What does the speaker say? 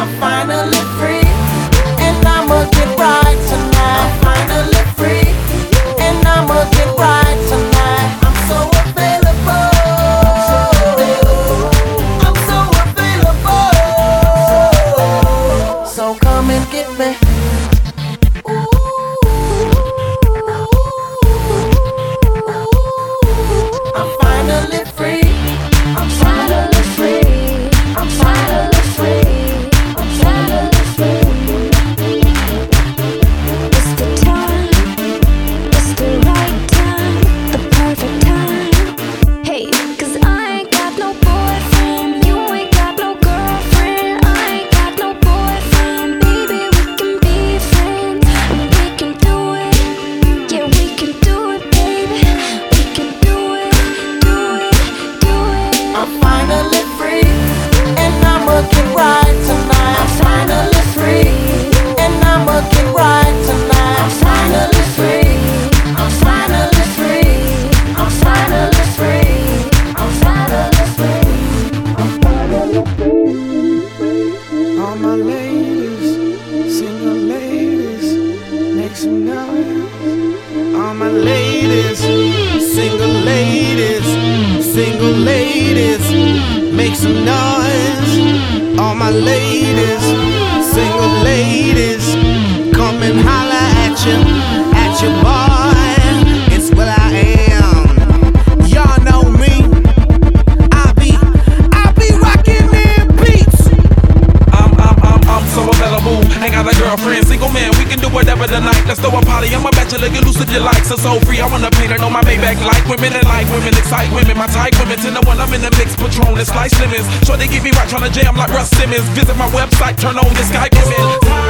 I'm finally free, and I'ma get right tonight. I'm finally free, and I'ma get right tonight. I'm so available. I'm so available. So come and get me. I'm finally free. I'm finally free. I'm finally free. I'm finally free. It's the time, it's the right time, the perfect time. Hey, 'cause I ain't got no boyfriend, you ain't got no girlfriend. I ain't got no boyfriend, baby, we can be friends. And we can do it, yeah, we can do it, baby. We can do it, do it, do it. I'm finally free, and I'ma get right tonight. I'm finally free, and I'ma get right tonight. I'm finally free. I'm finally free. I'm finally free. I'm finally free. I'm finally free. All my ladies, single ladies, make some noise. All my ladies, single ladies, single ladies, make some noise. All my ladies, single ladies, come and holla at your boy. It's what I am. Y'all know me. I be rocking them beats. I'm so available. Ain't got a girlfriend, single man, we can do whatever tonight. Let's throw a party, I'm a bachelor, get loose if you like. So free, I wanna paint it on my Maybach. Like women and like women, excite women, my type women. 10 to 1, I'm in the mix, Patron, it's like Simmons. Sure they get me right, tryna jam like Russ Simmons. Visit my website, turn on the Skype women.